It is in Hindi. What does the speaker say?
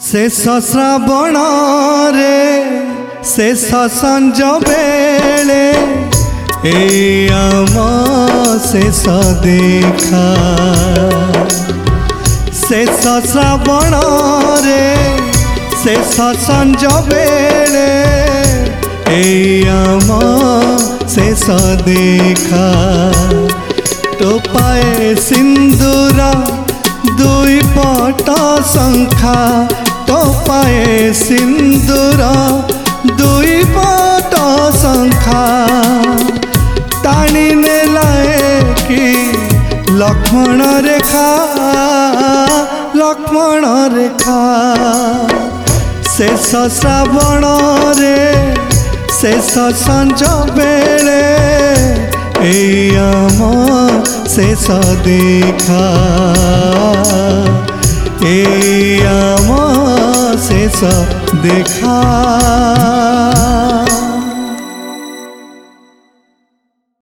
शेष श्रावण रे शेष संज बेले आम शेष देखा शेष श्रावण रे शेष संज बेले आम शेष देखा टोपाए सिंदूर दुई पट शंखा टोपाए सिंदूर दुई पट शंखा टाणी नेलाए कि लक्ष्मण रेखा लक्ष्मण रेखा शेष श्रावण रे शेष संज बेले आम शेष देखा आम शेष देखा।